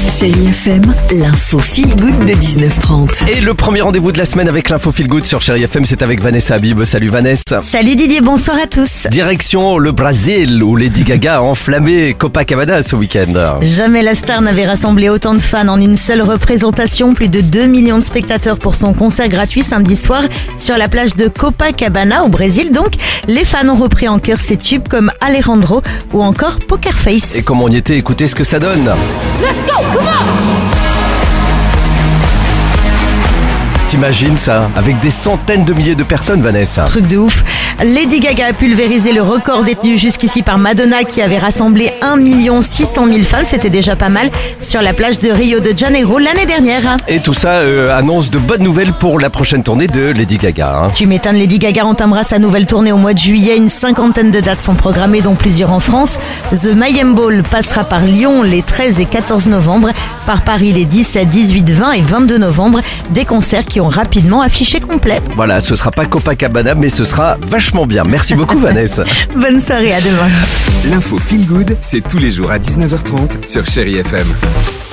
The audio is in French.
Chérie FM, l'info feel good de 19h30. Et le premier rendez-vous de la semaine avec l'info feel good sur Chérie FM, c'est avec Vanessa Habib. Salut Vanessa. Salut Didier, bonsoir à tous. Direction le Brésil où Lady Gaga a enflammé Copacabana ce week-end. Jamais la star n'avait rassemblé autant de fans en une seule représentation. Plus de 2 millions de spectateurs pour son concert gratuit samedi soir sur la plage de Copacabana au Brésil. Donc, les fans ont repris en chœur ses tubes comme Alejandro ou encore Poker Face. Et comme on y était, écoutez ce que ça donne. Let's go, come on! T'imagines ça? Avec des centaines de milliers de personnes, Vanessa. Truc de ouf. Lady Gaga a pulvérisé le record détenu jusqu'ici par Madonna qui avait rassemblé 1 600 000 fans, c'était déjà pas mal, sur la plage de Rio de Janeiro l'année dernière. Et tout ça annonce de bonnes nouvelles pour la prochaine tournée de Lady Gaga. Tu m'étonnes, Lady Gaga entamera sa nouvelle tournée au mois de juillet. Une cinquantaine de dates sont programmées, dont plusieurs en France. The Mayhem Ball passera par Lyon les 13 et 14 novembre, par Paris les 17, 18, 20 et 22 novembre. Des concerts qui ont rapidement affiché complet. Voilà, ce sera pas Copacabana, mais ce sera vachement bien. Merci beaucoup Vanessa. Bonne soirée, à demain. L'info feel good, c'est tous les jours à 19h30 sur Chérie FM.